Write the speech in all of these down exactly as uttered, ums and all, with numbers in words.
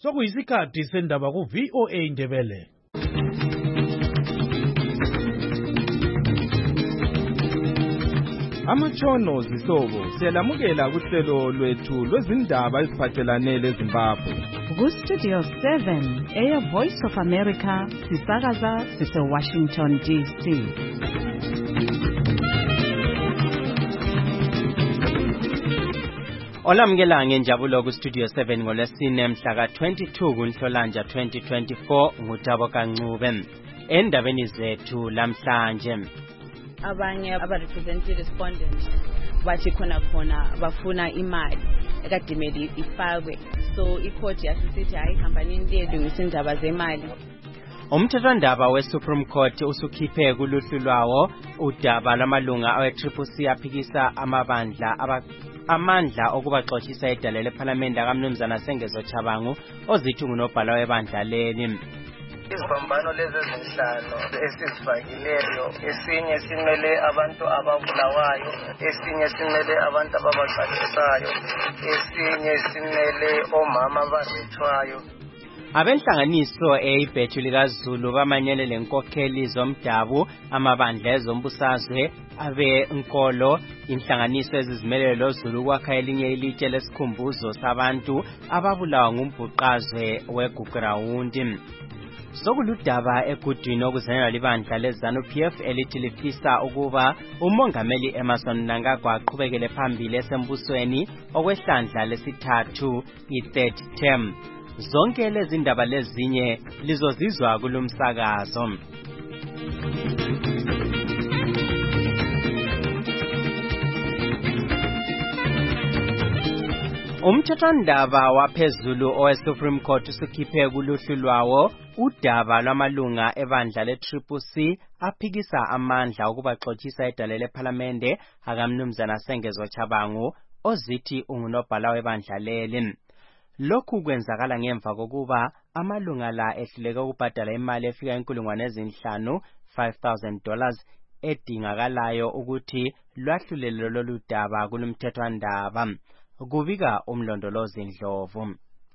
Sokuyisikhathi sendaba ku V O A Ndebele. Amatshono zihlobo siyalamukela kuhlelo lwethu lwezindaba eziphathelane leZimbabwe. Ku Studio seven, Air Voice of America, sisakaza sise Washington D C. Olamukela ngenjabulo ku Studio seven ngolesine mhla ka twenty-two kuNhlolanja twenty twenty-four nguThabo Kancube. Endabeni zethu lamhlanje, abanye aba-represented respondents bathi khona khona bafuna imali ekadimeli ifakwe, so ikhodi yasisithi hayi hambanini liyelungisa indaba zemali. Umthethwandaba we-Supreme Court usukhiphe kuluhlu lwawo udaba lwamalunga awe-Triple C aphikisa amabandla aba amandla okubaxoxisa edale leParliament akamnumzana Sengezo Chabangu ozithi ngunobhala webandla leli. Iziphambano lezi ezinhlanu esizifakileyo, esinye simele abantu ababulawayo, esinye simele abantu ababaxaxisayo, esinye simele omama abazithwayo. Abenhlanganiso eyibhethu likaZulu bamanyele lenkokheli zomdabu, amabandla ezombusazwe, abe nkolo, inhlanganiso ezizimelele loZulu kwakha elinye ilitshe lesikhumbuzo sabantu ababulawa ngumbhuqazwe weGugurawundi. Sokuludaba egudwini okuzanyelwa libandla leZANU P F elithi lifisa ukuba umongameli Emmerson Mnangagwa aqhubekele phambili esembusweni okwehlandla lesithathu i-third term. Zonke lezi ndaba lezinye lizozizwa kulumsakazo. Umthethwandaba waphezulu owe-Supreme Court usukhiphe kuluhlu lwawo udaba lwamalunga ebandla le-Triple C aphikisa amandla okubaxoxisa edale leParliament akamnumzana Sengezo Chabangu ozithi ungunobhala webandla leli. Lokhu kwenzakala ngemva kokuba amalunga la ehluleke ukubhadala imali efika inkulungwane ezinhlanu five thousand dollars edingakalayo ukuthi lwahlulele lolu daba kulumthethwandaba. Kubika umlondolozi Ndlovu.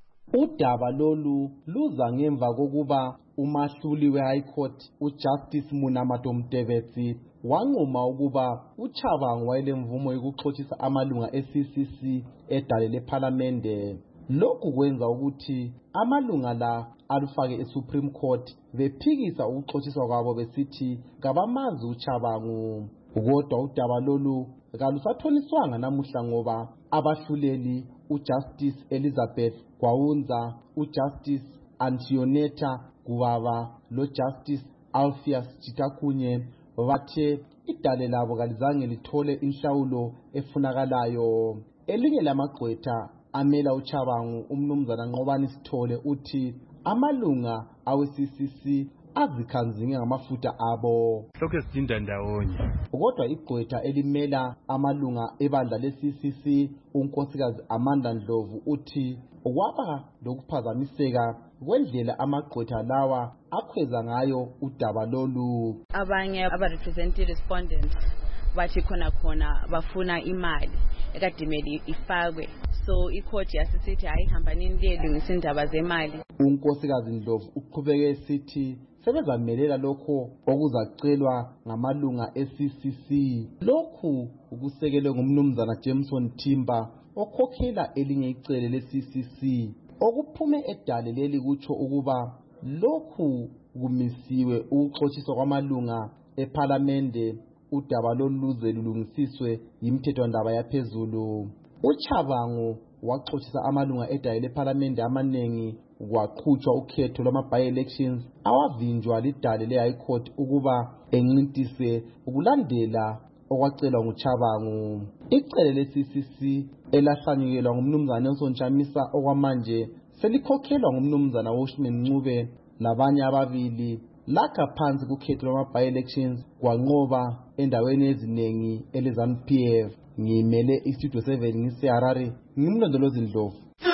Udaba lolu luza ngemva kokuba umahluli we-High Court uJustice Munamato Mtebetsi wanquma ukuba uChabangu wayelemvumo yokuxoxisa amalunga e-C C C edale leParliament. Lokhu kwenza ukuthi amalunga la alufake eSupreme Court bephikisa ukuxoxiswa kwabo besithi kabamazi uChabangu. Kodwa udaba lolu kalusathoniswanga namuhla ngoba abahluleli uJustice Elizabeth Gwawunza, uJustice Antioneta Gubaba loJustice Alpheus Chitakunye bathe idale labo kalizange lithole inhlawulo efunakalayo. Elinye lamagqwetha amela uChabangu umnumzana Nqobani Sithole uthi amalunga awe-C C C azikhanzinge ngamafutha abo. Lokho sidinda ndawonye. Kodwa igqwetha elimela amalunga ebandla le-C C C unkosikazi Amanda Ndlovu uthi kwaba lokuphazamiseka kwendlela amagqwetha lawa akhweza ngayo udaba lolu. Abanye aba-represented respondents bathi khona khona bafuna imali ekadimeli ifakwe, so ikhodi yasisithi hayi hambanini liyelungisa indaba zemali. Unkosikazi Ndlovu uqhubeke esithi sebezamelela lokho okuzacelwa ngamalunga e-C C C. Lokhu ukusekelwe ngumnumzana Jameson Timber okhokhela elinye icele le-C C C. Okuphume edale leli kutsho ukuba lokhu kumisiwe ukuxoxiswa kwamalunga eParliament udaba loluze lulungisiswe yimthethwandaba yaphezulu. uChabangu waxoxisa amalunga edale leParliament amanengi kwaqhutshwa ukhetho lwama-by-elections awavinjwa lidale le-High Court ukuba encintise ukulandela okwacelwa nguChabangu. Icele le-C C C elahlanyukelwa ngumnumzana Nelson Chamisa okwamanje selikhokhelwa ngumnumzana Washman Ncube labanye ababili lakha phansi kukhetho lwama-by-elections kwanqoba endaweni eziningi ele-ZANU P F. Ngimele iStudio seven ngiseHarare, ngimlondolozi Ndlovu.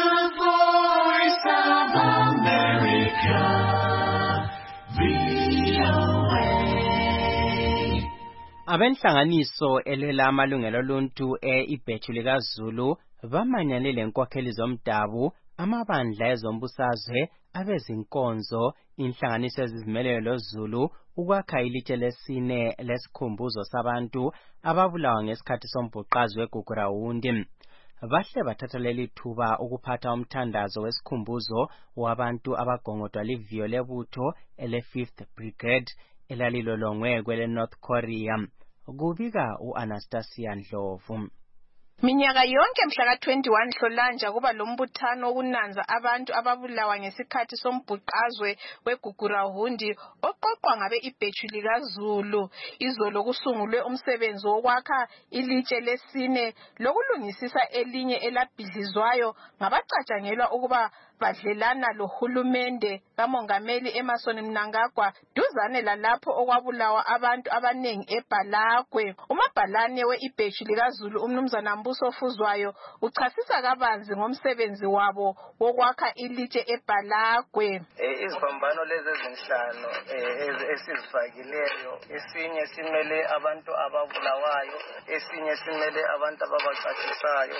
Abenhlanganiso elela amalungelo oluntu e-ibhethu likaZulu bamanyane lenkokheli zomdabu, amabandla ezombusazwe abezinkonzo inhlanganiso ezizimeleyo loZulu ukwakha ilitshe lesine lesikhumbuzo sabantu ababulawa ngesikhathi sombhuqazwe weGugurahundi. Bahle bathatha leli thuba ukuphatha umthandazo wesikhumbuzo wabantu abagongodwa liviyo lebutho ele fifth Brigade elalilolongwe kwele North Korea. Kubika u-Anastasia Ndlovu. Minyaka yonke mhla ka twenty-one Nhlolanja kuba lombuthano wokunanza abantu ababulawa ngesikhathi sombhuqazwe weGugurahundi oqoqwa ngabe ibhethu likaZulu. Izolo kusungulwe umsebenzi wokwakha ilitshe lesine lokulungisisa elinye elabhidlizwayo ngabacatshangelwa ukuba badlelana lohulumende kamongameli Emmerson Mnangagwa duzane lalapho okwabulawa abantu abanengi eBhalagwe. Umabhalane weibhethu likaZulu umnumzana Mbuso Fuzwayo uchasisa kabanzi ngomsebenzi wabo wokwakha ilitshe eBhalagwe. Iziphambano lezi ezinhlanu esizifakileyo, esinye simele abantu ababulawayo, esinye simele abantu ababacatshisayo,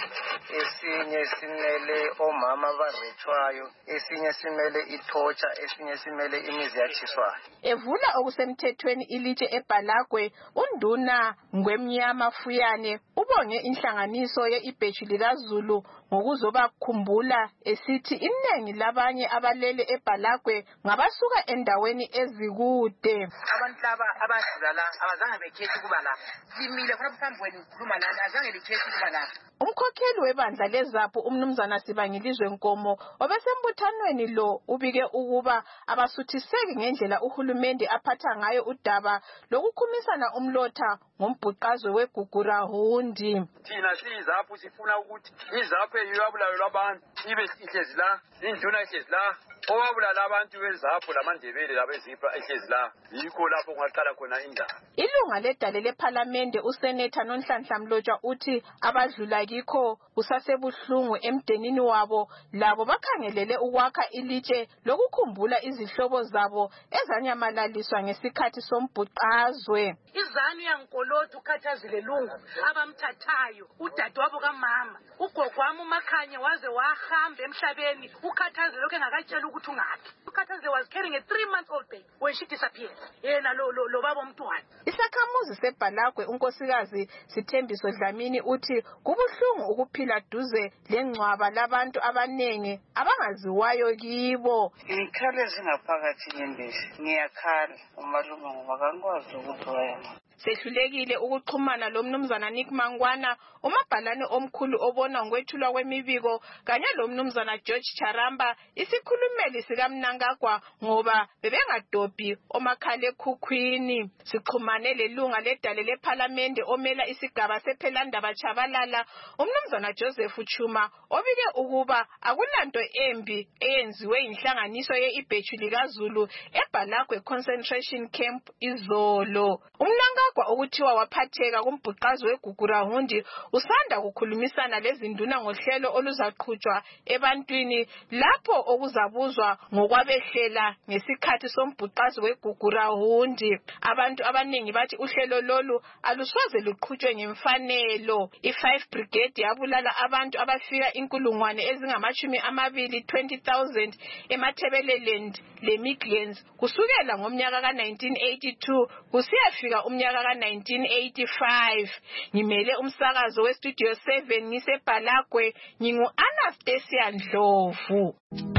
esinye simele omama abarechwayo, esinye simele ithotsha, esinye simele imizi yatshiswayo. Evula okusemthethweni ilitshe eBhalagwe, unduna Ngwemnyama Fuyane ubonge inhlanganiso yeibhethu likaZulu ngokuzobakhumbula esithi inengi labanye abalele eBhalagwe ngabasuka endaweni ezikude. Abantu laba abadlula la abazange bekhethi kuba la. Limile khona phambi kwenu ukukhuluma la, azange likhethi kuba la. Umkhokheli webandla lezapho umnumzana Sibangilizwe Nkomo obesembuthanweni lo ubike ukuba abasuthiseki ngendlela uhulumende aphatha ngayo udaba lokukhumisana umlotha ngombhuqazwe weGugurahundi. Thina sizapho sifuna ukuthi izapho eyabulayo labantu ibe ihlezi la, induna ihlezi la, owabulala abantu bezapho lamandebele labezipha ihlezi la, yikho lapho kungaqala khona indaba. Ilunga ledale lePhalamende uSenator Nonhlanhla Mlotshwa uthi abadlula kikho kusasebuhlungu emdenini wabo labo bakhangelele ukwakha ilitshe lokukhumbula izihlobo zabo ezanyamalaliswa ngesikhathi sombhuqazwe. Izanu yankolothu ukhathazile lungu abamthathayo udadewabo kamama ugogo wami uMakhanye waze wahamba emhlabeni ukhathazile lokho engakatshela ukuthi ungaphi. Ukhathazile was carrying a three month old baby when she disappeared. Yena lo lo baba umntwana. Isakhamuzi seBhalagwe unkosikazi Sithembiso Dlamini uthi kubuhlungu ukuphila duze lengcwaba labantu abanengi abangaziwayo kibo. Ngikhala singaphakathi nyembezi, ngiyakhala umalume ngoba kangikwazi ukuthi wena. Sehlulekile ukuxhumana lomnumzana Nick Mangwana umabhalane omkhulu obona ngokwethulwa kwemibiko kanye lomnumzana George Charamba isikhulumeli sikaMnangagwa ngoba bebengadobhi omakhale khukhwini. Sixhumane lelunga ledale lePhalamende omela isigaba sePhelandaba Chabalala umnumzana Joseph Chuma obike ukuba akulanto embi eyenziwe inhlanganiso yeibhethu likaZulu eBhalagwe concentration camp izolo. Umnangagwa ukuthiwa waphatheka kumbhuqazwe weGugurahundi usanda kukhulumisana lezinduna ngohlelo oluzaqhutshwa ebantwini lapho okuzabuzwa ngokwabehlela ngesikhathi sombhuqazwe weGugurahundi. Abantu abanengi bathi uhlelo lolu alusoze luqhutshwe ngemfanelo. I-five Brigade yabulala abantu abafika inkulungwane ezingamashumi amabili twenty thousand eMathebeleland leMidlands kusukela ngomnyaka ka nineteen eighty-two kusiyafika umnyaka ka nineteen eighty-five. Ngimele umsakazo weStudio seven ngiseBhalagwe ngingu Anastasia Ndlovu.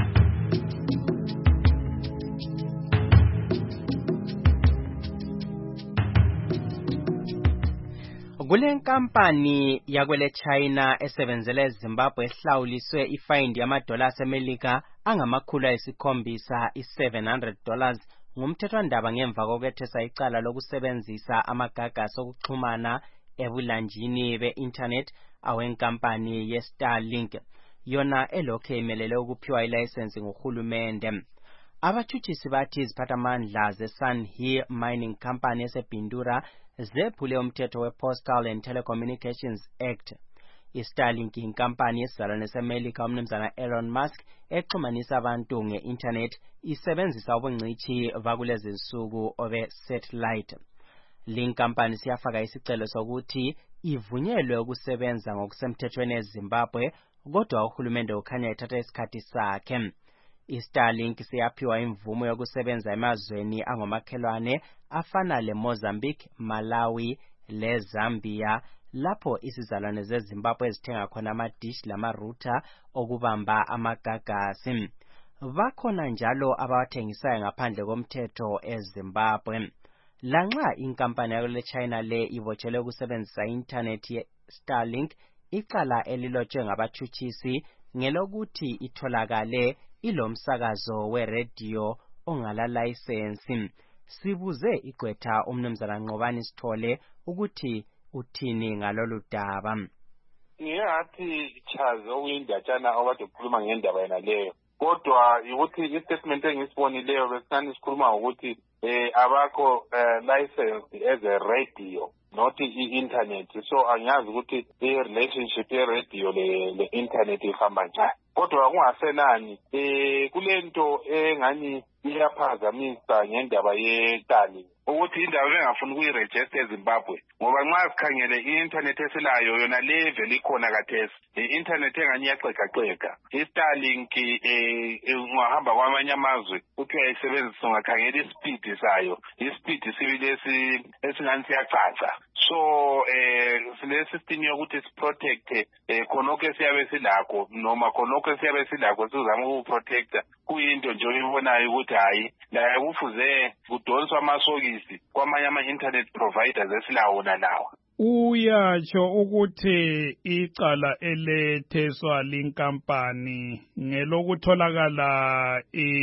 Kule nkampani yakwele China esebenzela eZimbabwe ehlawuliswe ifine yamadollars eMelika angamakhulu ayisikhombisa i-seven hundred dollars ngumthethwandaba ngemva kokwethesa icala lokusebenzisa amagagasi okuxhumana ebulanjini be-internet awenkampani ye-Starlink yona elokhe imelele ukuphiwa ilayisensi nguhulumende. Abatshutshisi bathi iziphathamandla ze-Sunhee Mining Company esebhindura zephule umthetho we-Postal and Telecommunications Act. I-Starlink inkampani yesizalwane seMelika umnumzana Elon Musk exhumanisa abantu nge-internet isebenzisa ubungcithi bakulezi nsuku obe-satellite. Linkampani siyafaka isicelo sokuthi ivunyelwe ukusebenza ngokusemthethweni eZimbabwe kodwa uhulumende ukhanya ethatha isikhathi sakhe. I-Starlink siyaphiwa imvumo yokusebenza emazweni angomakhelwane afana le-Mozambique, Malawi le-Zambia, lapho isizalwane zeZimbabwe ezithenga khona amadish lama-router okubamba amagagasi. Bakhona njalo abawathengisayo ngaphandle komthetho eZimbabwe. Lanxa inkampani yakule China le ibotshelwe ukusebenzisa i-internet ye-Starlink, icala elilotshwe ngabathutshisi ngelokuthi itholakale ilomsakazo we-radio ongala license. Sibuze igqwetha umnumzana Nqobani Sithole ukuthi uthini ngalolu daba. Ngingathi chaza okuyindatshana okade ukhuluma ngendaba yena leyo. Kodwa ukuthi i-statement engisibonileyo besithanda sikhuluma ukuthi eh abakho license as a radio, not i-internet. So angiyazi ukuthi i-relationship ye-radio le-internet ihamba njani. Kodwa kungasenani eh kulento engani iyaphazamisa ngendaba ye-Starlink ukuthi indaba bengafuni ukuyiregister eZimbabwe, ngoba nxa sikhangele i-internet esilayo yona level ikhona kathesi, i-internet engani iyaqeqaqeka. I-Starlink eh ungahamba kwamanye amazwe uthi uyayisebenzisa ungakhangela ispeed sayo, ispeed sibile esingani siyacaca. So eh sile system yokuthi siprotect eh khonoko siyabe silakho noma khonoko siyabe silakho sizama ukuprotecta kuyinto nje oyibonayo ukuthi hayi la kufuze kudonswa amasokisi kwamanye ama-internet providers esilawo nalawa. Uyatsho ukuthi icala eletheswa linkampani ngelokutholakala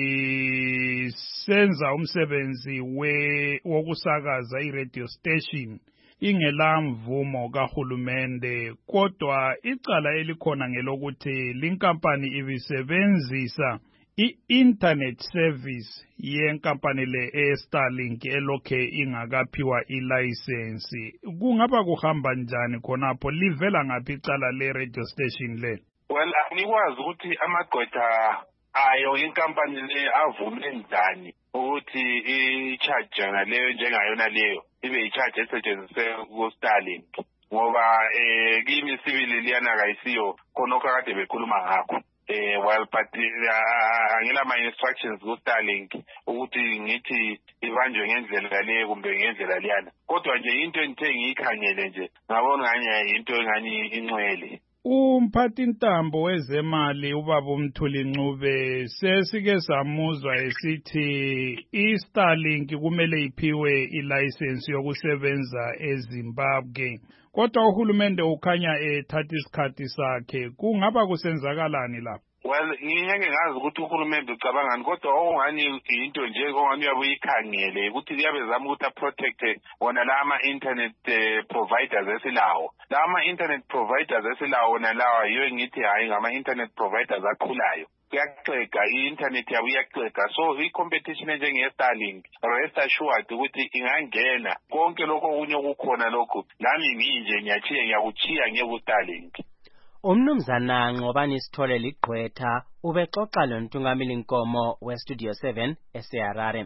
isenza umsebenzi we wokusakaza i-radio station ingela mvumo kahulumende, kodwa icala elikhona ngelokuthi linkampani ibisebenzisa i-internet service yenkampani le e-Starlink elokhe ingakaphiwa i-license. Kungaba kuhamba njani khonapho? Livela ngaphi icala le-radio station le? Well, angikwazi ukuthi amagqwetha ayo inkampani le avume njani ukuthi i-charge ngaleyo njengayona leyo ibe i-charge esetshenziswe ku-Starlink, ngoba eh kimi sibili liyana kayisiyo khonokho kade bekhuluma ngakho. Eh well but angila my instructions ku-Starlink ukuthi ngithi ibanjwe ngendlela le kumbe ngendlela liyana, kodwa nje into engithe ngiyikhangele nje ngabona nganye into engani incwele. Umphathi intambo wezemali ubaba uMthuli Ncube sesike samuzwa esithi i-Starlink kumele iphiwe i-license yokusebenza eZimbabwe, kodwa uhulumende ukhanya ethatha isikhathi sakhe. Kungaba kusenzakalani lapho? Well, ngiyeke ngazi ukuthi uhulumende ucabangani, kodwa okungani into nje okungani uyabuyikhangele ukuthi kuyabe zama ukuthi a-protect wona la ama-internet uh, providers esilawo. La ama-internet providers esilawo nalawa yiyo ngithi hayi ngama-internet providers akhulayo. Kuyaxega, i-internet yabo iyaxega. So i-competition njenge-Starlink, rest assured ukuthi ingangena konke lokho okunye okukhona lokho nami nginje ngiyachiya ngiyakuchiya ngeku-Starlink. Umnumzana Nqobani Sithole ligqwetha ubexoxa lontungameli Nkomo we-Studio seven eseHarare.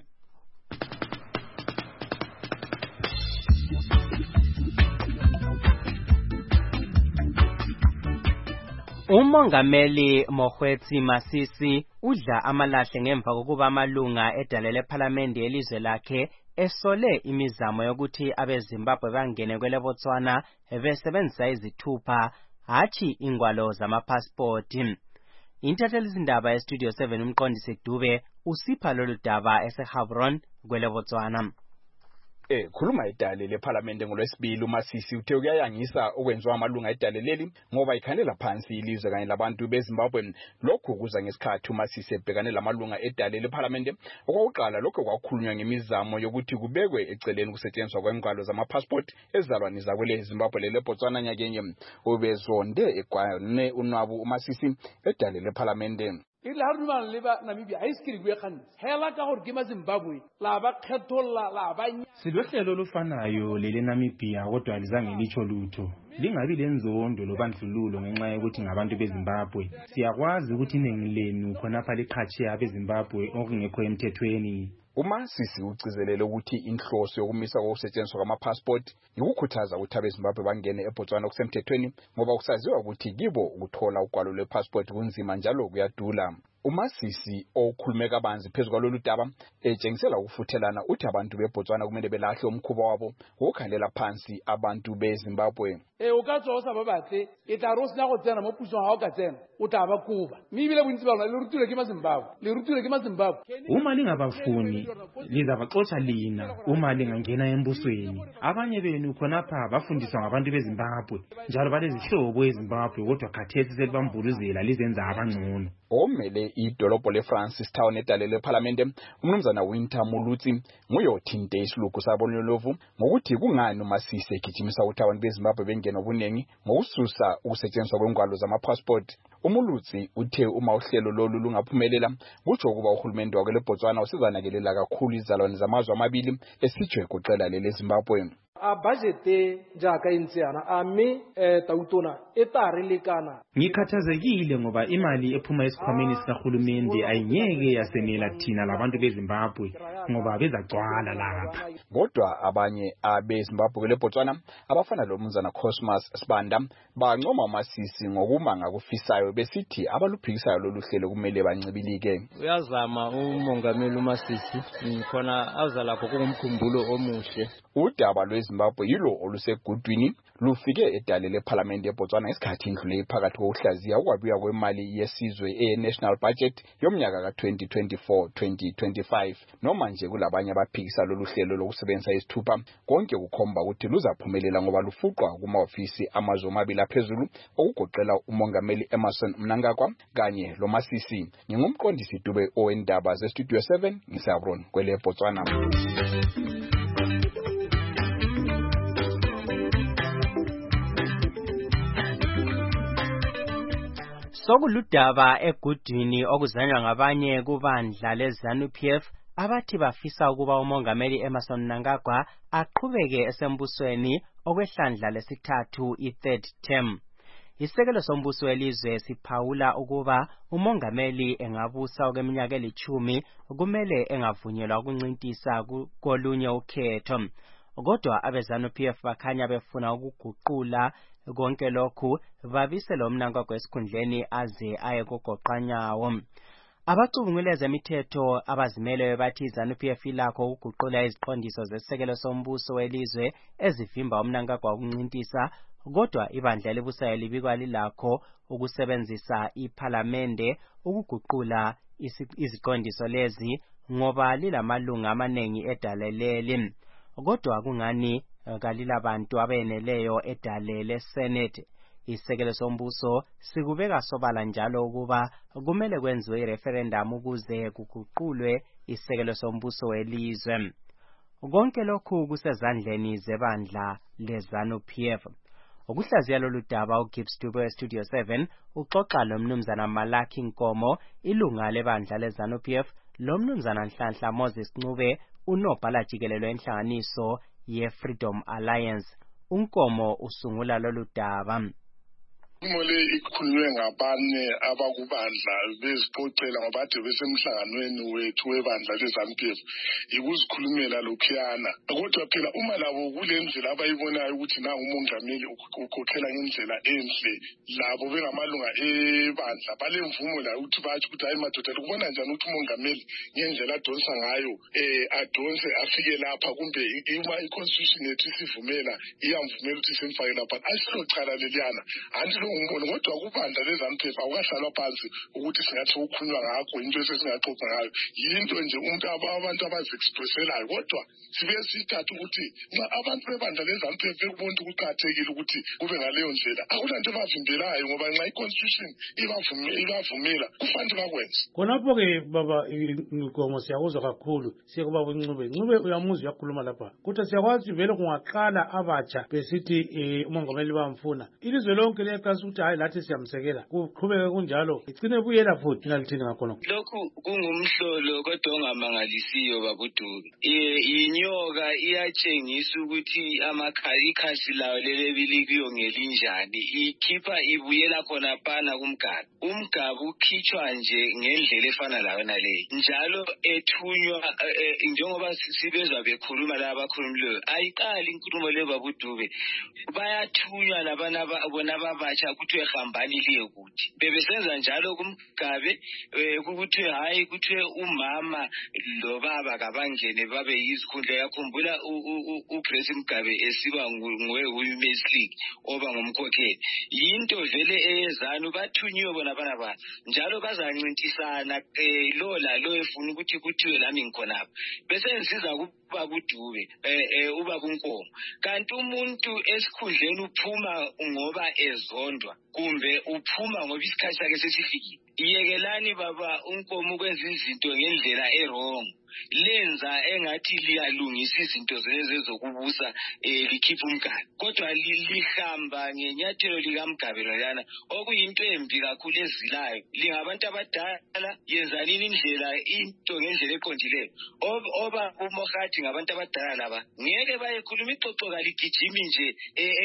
Umongameli Mokgweetsi Masisi udla amalahle ngemva kokuba amalunga edalele parliamente elizwe lakhe esole imizamo yokuthi abeZimbabwe bangene kwele Botswana besebenzisa izithupha hathi ingwalo zamapassport. Intatheli izindaba eStudio seven umqondisi Dube usipha lolu daba eseHabron kwele Botswana. Eh khuluma idale leParliament ngolwesibili uMasisi uthe uyayangisa okwenziwa amalunga edale leli ngoba ikhanela phansi ilizwe kanye labantu beZimbabwe. Lokhu kuza ngesikhathi uMasisi ebhekane lamalunga edale leParliament okokuqala lokho kwakhulunywa ngemizamo yokuthi kubekwe eceleni kusetshenziswa kwengalo zamapassport ezalwane zakwele Zimbabwe lele Botswana nyakenye. Ubezonde ekwane unwabu uMasisi edale leParliament. Ila haruma leba Namibia aiskiri gwekhani hela ka hore ke maZimbabwe la ba khetholla la ba Silohlelo lofanayo lele Namibia kodwa alizange licho lutho. Lingabi lenzondo lobandlululo ngenxa yokuthi ngabantu beZimbabwe. Siyakwazi ukuthi iningi lenu khonapha liqhatshe abeZimbabwe okungekho emthethweni. uMasisi ugcizelele ukuthi inhloso yokumisa kokusetshenziswa kwama-passport yikukhuthaza ukuthi abeZimbabwe bangene eBotswana okusemthethweni ngoba kusaziwa ukuthi kibo ukuthola ugwalo lwe-passport kunzima njalo kuyadula. uMasisi okhulume kabanzi phezu kwalolu daba etshengisela ukufuthelana uthi abantu beBotswana kumele belahle umkhuba wabo wokukhalela phansi abantu beZimbabwe. e o ka tswa o sa ba batle e tla ro sna go tsena mo pusong ga o ka tsena o tla ba kuba mme ibile bontsi ba rona le rutile ke maZimbabwe le rutile ke maZimbabwe. Uma lingabafuni lizabaxotsha lina uma lingangena embusweni. Abanye benu khonapha bafundiswa ngabantu beZimbabwe njalo balezihlobo eZimbabwe kodwa khathesi selibambuluzela lizenza abangcono. Omele idolobho leFrancis Town edalelwe eParliament umnumzana Winter Mulutsi nguye othinte isilugu sabonlovu ngokuthi kungani uMasisi egijimisa ukuthi abantu beZimbabwe bengena obuningi ngokususa ukusetshenziswa kwengwalo zama-passport. uMulutsi uthe uma uhlelo lolu lungaphumelela kutsho ukuba uhulumende wakhe leBotswana usizanakelela kakhulu izalwane zamazwe amabili esijwe egoqela lele Zimbabwe. a budget jaka intsiana ami tautona etarilekana. Ngikhathazekile ngoba imali ephuma esikhwameni sikahulumende ayingeke yasenela thina labantu beZimbabwe ngoba bezacwala lapha. Kodwa abanye abeZimbabwe leBotswana abafana lomnumzana Cosmas Sibanda bancoma uMasisi ngokuma ngakufisayo besithi abaluphikisayo lolu hlelo kumele bancibilike. Uyazama umongameli uMasisi khona azalapho kungumkhumbulo omuhle. Udaba lweZimbabwe yilo olusegudwini lufike edale leParliament eBotswana isikhathi indlule phakathi kokuhlaziya ukwabiwa kwemali yesizwe e-National Budget yomnyaka ka twenty twenty-four twenty twenty-five noma nje kulabanye abaphikisa lolu hlelo lokusebenzisa isithupha konke kukhomba ukuthi luzaphumelela ngoba lufuqwa kuma-ofisi amazwe amabili aphezulu okugoqela umongameli Emmerson Mnangagwa kanye loMasisi. Ngingumqondisi Dube owendaba ze-Studio seven ngisabron kwele Botswana. Sokuludaba egudwini okuzanywa ngabanye kubandla leZANU-P F abathi bafisa ukuba umongameli Emmerson Mnangagwa aqhubeke esembusweni okwehlandla lesithathu i-third term. Isekelo sombuso welizwe siphawula ukuba umongameli engabusa okweminyaka elithumi kumele engavunyelwa ukuncintisa kolunye ukhetho. Kodwa abeZANU-P F bakhanya befuna ukuguqula konke lokhu babise lo Mnangagwa esikhundleni aze aye kugoqanyawo. Abacubungula ezemithetho abazimele bathi iZANU-P F ilakho ukuguqula iziqondiso zesekelo sombuso welizwe ezivimba uMnangagwa ukuncintisa, kodwa ibandla elibusayo libikwa lilakho ukusebenzisa iParliamente ukuguqula iziqondiso lezi ngoba lilamalunga amanengi edaleleli. Kodwa kungani kalilabantu abeneleyo edale leSenate. Isekelo sombuso sikubeka sobala njalo ukuba kumele kwenziwe ireferendum ukuze kuguqulwe isekelo sombuso welizwe. Konke lokhu kusezandleni zebandla leZANU-P F. Ukuhlaziya lolu daba uGibbs Dube weStudio seven uxoxa lomnumzana Malaki Nkomo ilunga lebandla leZANU-P F, lomnumzana Nhlanhla Moses Ncube unobhala jikelelo enhlanganiso ye-Freedom Alliance. Unkomo usungula lolu daba. Mole ikhulunywe ngabane abakubandla beziphoqela ngabade besemhlanganweni wethu webandla leZANU-P F ikuzikhulumela lokhuyana. Kodwa phela uma labo kulendlela abayibonayo ukuthi na umongameli ukhokhela ngendlela enhle labo bengamalunga ebandla balemvumo la ukuthi bathi ukuthi hayi madoda ukubona njani ukuthi umongameli ngendlela adonsa ngayo eh adonse afike lapha kumbe ima iconstitution yethu isivumela iyamvumela ukuthi simfake lapha asilocala leliyana anti umbono kodwa kubandla leZANU-P F awukahlalwa phansi ukuthi singathi ukukhulunywa ngakho into esesingaxoxa ngayo yinto nje umuntu abantu abazi-expresselayo kodwa sibe sithatha ukuthi nxa abantu bebandla leZANU-P F bekubona ukuqakathekile ukuthi kube ngaleyo ndlela akulanto ebavimbelayo ngoba nxa iconstitution ibavumela kufanele bakwenze. Khonapho-ke baba Nkomo siyakuzwa kakhulu siyekuba Ncube. Ncube uyamuzwa uyakhuluma lapha kodwa siyakwazi vele kungaqala abatsha besithi umongameli bamfuna ilizwe lonke liyaqala ukuthi hayi lathi siyamsekela kuqhubeke kunjalo igcine buyela futhi ngalithini ngakhona lokhu kungumhlolo kodwa ongamangalisiyo babuDube inyoka iyatshengisa ukuthi amakhali ikhasi lawo lelebili kuyo ngelinjani ikhipha ibuyela khona pana kumgaba umgaba ukhitshwa nje ngendlela efana layo nale njalo ethunywa njengoba sibezwa bekhuluma la abakhulumileyo ayiqali inkulumo le babuDube bayathunywa labana bona babatsha ukuthi ehambani liye kuthi bebesenza njalo kumgabe ukuthi hayi kuthi umama lo baba kabangene babe yizikhundla yakhumbula uGrace Mgabe esiba nguwe Women's League oba ngumkhokheli yinto vele eyezana bathunyiwe bona bana ba njalo bazancintisana lo la lo efuna ukuthi kuthiwe lami ngikhonapha bese ngisiza kuba buDube eh uba kunkomo kanti umuntu esikhundleni uphuma ngoba ezondwa kumbe uphuma ngoba isikhathi sakhe sesifikile iyekelani baba unkomo kwenza izinto ngendlela errong lenza engathi liyalungisa izinto zeze zokubusa likhipha umgaba kodwa lihamba ngenyathelo likaMgabe lana okuyinto embi kakhulu ezilayo lingabantu abadala yenza nini indlela into ngendlela eqondileyo oba uMohathi ngabantu abadala laba ngeke bayekhuluma ixoxo kaligijimi nje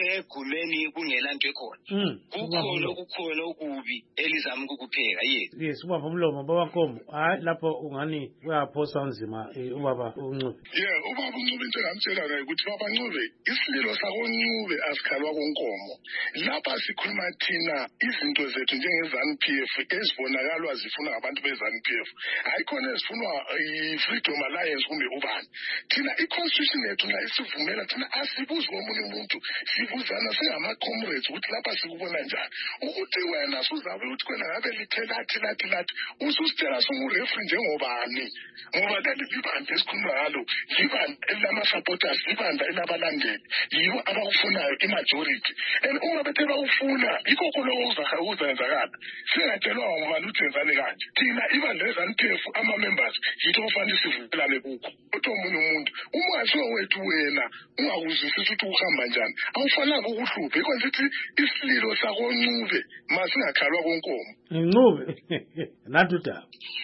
egumeni kungelanto ekhona kukhona okukhona okubi elizama ukukupheka yes yes ubaba umlomo baba Nkomo hayi lapho ungani uyaphosa nzima ubaba uNcube yeah ubaba uNcube into engamtshela naye ukuthi baba Ncube isililo sakoNcube asikhalwa konkomo lapha sikhuluma thina izinto zethu njenge-ZANU-P F ezibonakalwa zifuna ngabantu be-ZANU-P F ayikhona ezifunwa i-Freedom Alliance kumbe ubani thina i-constitution yethu la isivumela thina asibuzi komunye umuntu sibuzana sengama-comrades ukuthi lapha sikubona njani ukuthi wena suzabe ukuthi khona ngabe lithe lathi lathi lathi ususitshela songurefri njengobani ngoba kanti libanda esikhuluma ngalo libanda elama-supporters libanda elabalandeli yibo abakufunayo i-majority and uma bethe bawufuna yikho khona okuzenzakala singatshelwa ngubani ukuthi enzani kanje thina ibandla le-ZANU-P F ama-members yitho kufanele sivumelane kukho kodwa omunye umuntu uma ungathiwa wethu wena ungakuzwisisi ukuthi ukuhamba njani awufananga ukuhluphe yikho ngithi isililo sakoNcube masingakhalwa konkomo Ncube nathi udaba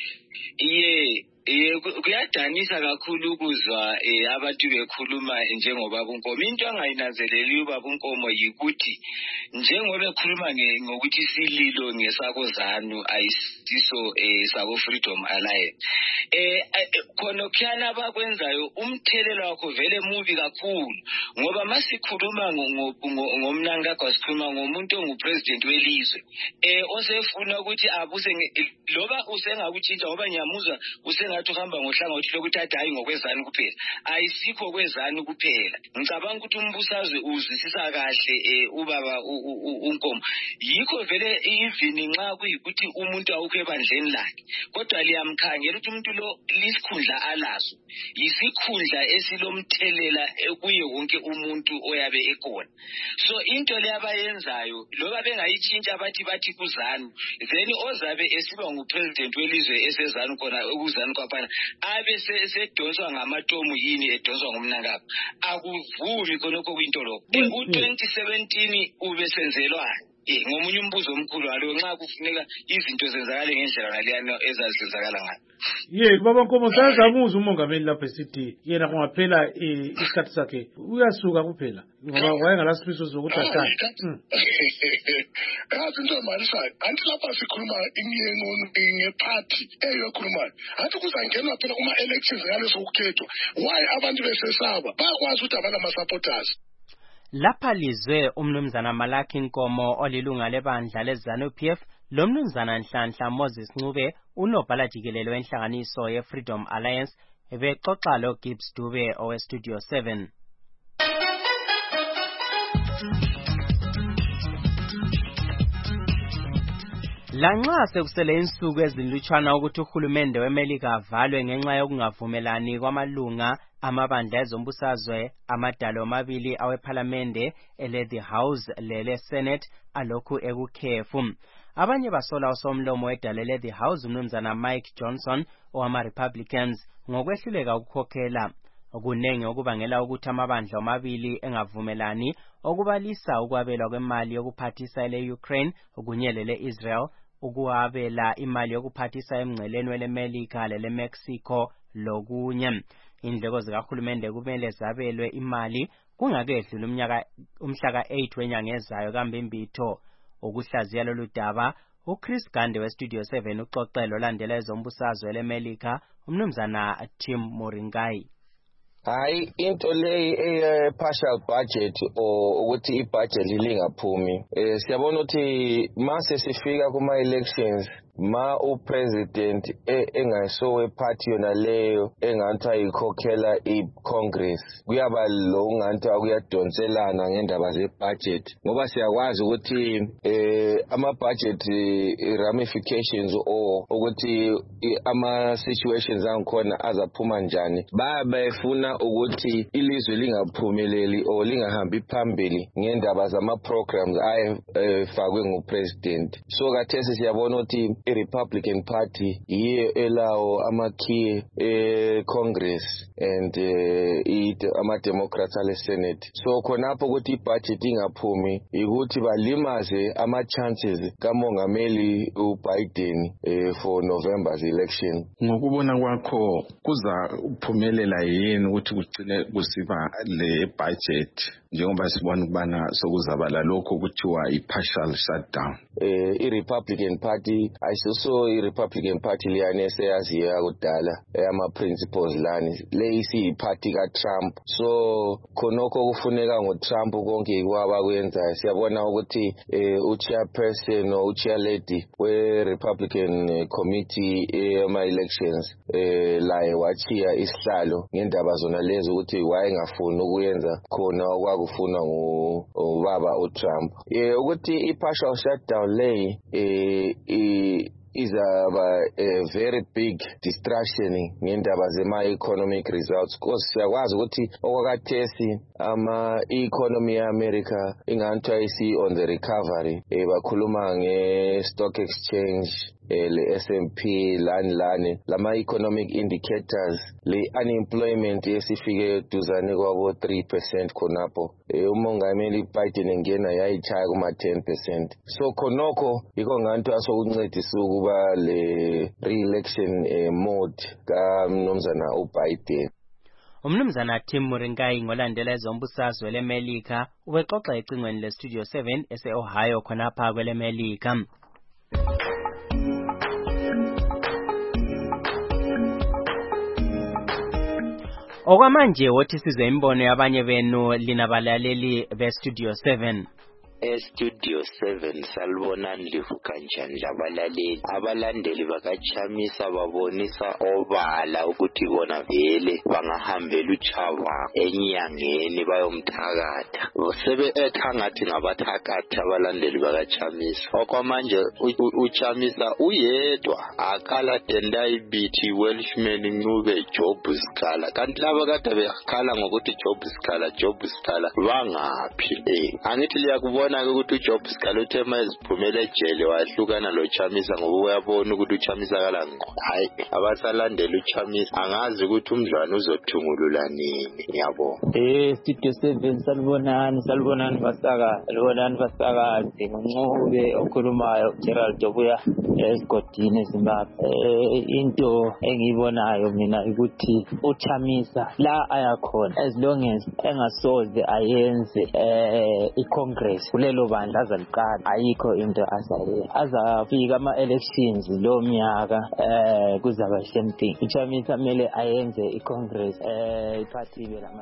iye Eh kuyadanisa kakhulu ukuzwa abantu bekhuluma njengoba kunkomo into angayinanzeleli ubaba unkomo yikuthi njengoba bekhuluma ngokuthi sililo ngesako ZANU ayisiso sako Freedom Alliance eh khona kukhana abakwenzayo umthelelo wakho vele mubi kakhulu ngoba masikhuluma ngomnanga kwasikhuluma ngomuntu ongupresident welizwe eh osefuna ukuthi abuse loba usengakutshintsha ngoba nyamuzwa usenga ngathi uhamba ngohlangothi lokuthatha hayi ngokwezanu kuphela ayisikho kwezanu kuphela ngicabanga ukuthi umbusazwe uzwisisa kahle ubaba unkomo yikho vele even nxa kuyikuthi umuntu awukho ebandleni lakhe kodwa liyamkhangela ukuthi umuntu lo lisikhundla alaso yisikhundla esilomthelela kuye wonke umuntu oyabe ekhona so into le abayenzayo loba bengayitshintsha abathi bathi kuzanu then ozabe esiba ngupresident welizwe esezanu khona ukuzanu kwapana abe sedonswa ngamatomu yini edonswa ngomnangapha akuvumi konoko kwinto lo u twenty seventeen ubesenzelwana eh ngomunye umbuzo omkhulu alo nxa kufuneka izinto zenzakale ngendlela ngaliyana ezazenzakala ngayo ye baba Nkomo sazamuza umongameli lapha esithi yena kungaphela isikhathi sakhe uyasuka kuphela ngoba wayengalasifiso sokuthi ahlale yazi into malisayo anti lapha sikhuluma inyengono ngephathi eyokhulumayo athi kuzangenwa phela kuma elections ngaleso kukhethwa why abantu besesaba bayakwazi ukuthi abana ama supporters lapha lizwe umnumzana Malaki Nkomo olilunga lebandla le-ZANU-P F lo mnumzana Nhlanhla Moses Ncube unobhala jikelele wenhlanganiso ye-Freedom Alliance bexoxa lo Gibbs Dube owe Studio seven. Lanxa sekusele insuku ezinlutshwana ukuthi uhulumende weMelika avalwe ngenxa yokungavumelani kwamalunga amabandla ezombusazwe amadalo amabili awephalamende ele the House lele Senate alokhu ekukhefu. Abanye basola usomlomo wedalele the House umnumzana Mike Johnson owama Republicans ngokwehluleka ukukhokhela. kunenge okubangela ukuthi amabandla amabili engavumelani okubalisa ukwabelwa kwemali yokuphathisa ele-Ukraine ukunyelele Israel ukuwabela imali yokuphathisa emngceleni welemelika lele-Mexico lokunye. Indleko zikahulumende kumele zabelwe imali kungakedluli umnyaka umhla ka-eight wenyanga ezayo kaMbimbitho. Ukuhlaziya lolu daba uChris Gande weStudio seven uxoxelo landela ezombusazwe leMelika umnumzana Tim Moringai. Hayi into leyi eye partial budget o ukuthi ibudget lingaphumi eh siyabona ukuthi mase sifika kuma elections ma upresident engayisowe party yona leyo engathi ayikhokhela iCongress kuyaba lo ngathi akuyadonselana ngendaba zebudget ngoba siyakwazi ukuthi eh ama budget ramifications o ukuthi ama situations angikhona azaphuma njani bayabefuna ukuthi ilizwe lingaphumeleli o lingahambi phambili ngendaba zama programs ayefakwe ngupresident. So kathesi siyabona ukuthi i-Republican Party yiyo elawo amakey e-Congress and uh, ama-Democrats ale-Senate. So khonapho ukuthi i-budget ingaphumi ukuthi balimaze ama-chances kamongameli uBiden eh, for November's election. Ngokubona kwakho kuza uphumelela yini ukuthi kugcine kusiba le budget njengoba sibona ukubana sokuzabala lokho kuthiwa i-partial shutdown? Eh, i-Republican Party ayisiso i-Republican Party liyane seyaziyo yakudala ama-principles lani le isi party ka-Trump. So khonokho kufuneka ngo-Trump konke kwaba kwenza siyabona ukuthi eh, u-chairperson or u-chairlady we-Republican eh, committee ema-elections eh, laye wachiya isihlalo ngendaba zona lezo ukuthi wayengafuni ukuyenza khona okwakufuna ngubaba uTrump. Eh, ukuthi i-partial shutdown lay eh, is a, a very big distraction ngendaba zema economic results because siyakwazi ukuthi okwakathesi ama economy ya America inganthi ayisi on the recovery eh bakhuluma nge stock exchange le S and P lani lani lama economic indicators le unemployment yesifike duzane kwabo three percent khonapho eh umongameli Biden engena yayichaya kuma ten percent. So khonokho iko nganto asokuncedisa ukuba le re-election eh, mode ka mnumzana uBiden. Umnumzana Tim Moringai ngolandela ezombusazwe leMelika ubexoxa ecingweni leStudio seven ese-Ohio khonapha kweleMelika. Okwamanje wothi sizwe imbono yabanye benu linabalaleli beStudio seven. eStudio seven salibona ndlivu kanjani labalaleli abalandeli bakachamisa babonisa obala ukuthi bona vele bangahambela uchaba enyangeni bayomthakatha sebe ethangathi ngabathakatha abalandeli bakachamisa okwamanje uchamisa uyedwa akala tenda ibithi Welshman Ncube Job Sikhala kanti laba kade bekhala ngokuthi Job Sikhala Job Sikhala bangaphi eh angithi liyakubona ukuthi uJob Sikhala uthema eziphumela ejele wahlukana lo Chamisa ngoba uyabona ukuthi uChamisa kalanqo hayi abasalandela uChamisa angazi ukuthi umdlwana uzothungulula nini yabo. Eh Studio seven salibonani salibonani basaka salibonani basaka Ncube okhulumayo Gerald Jobuya esigodini eZimbabwe. Eh into engiyibonayo mina ukuthi uChamisa la ayakhona as long as engasoze ayenze eh iCongress kulelo bandla azaliqala ayikho into azaye azafika ama elections lo mnyaka eh kuzaba same thing uChamisa mele ayenze iCongress eh iparty belama.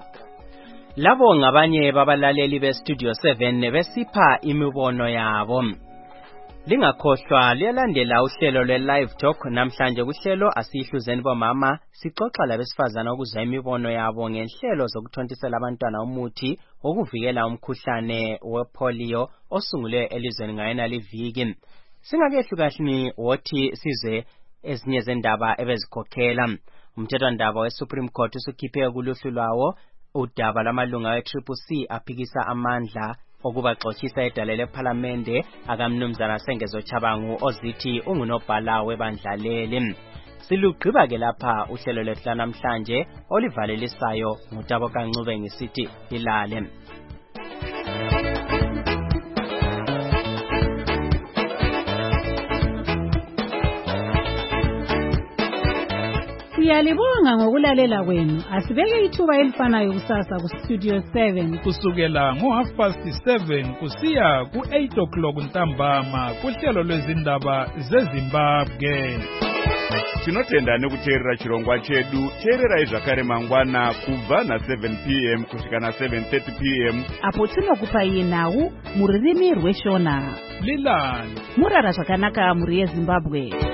Labo ngabanye babalaleli beStudio seven besipha imibono yabo. Lingakhohlwa liyalandela uhlelo lwe-live talk namhlanje kuhlelo asihluzeni bomama sixoxa labesifazana ukuzwa imibono yabo ngenhlelo zokuthontisela abantwana umuthi wokuvikela umkhuhlane wepolio osungulwe elizweni ngayena liviki. Singakehlukahli wothi sizwe ezinye zendaba ebezikhokhela. Umthethwandaba weSupreme Court usukhiphe kuluhlu lwawo udaba lamalunga we-Triple C aphikisa amandla okubaxoxisa edale lePhalamende akamnumzana Sengezo Chabangu ozithi ungunobhala webandla leli. Silugqiba ke lapha uhlelo lethu namhlanje olivalelisayo ngutabo kaNcube ngisithi ilale. Siyalibonga ngokulalela kwenu. Asibeke ithuba elifanayo kusasa ku Studio seven kusukela ngo half past seven kusiya ku eight o'clock ntambama kuhlelo lwezindaba zeZimbabwe. Tinotenda nekuteerera chirongwa chedu. Teererai zvakare mangwana kubva na seven p m kusvika na seven thirty p m apo tinokupai nhau muririmi rweshona. Lilani murara zvakanaka muri yeZimbabwe.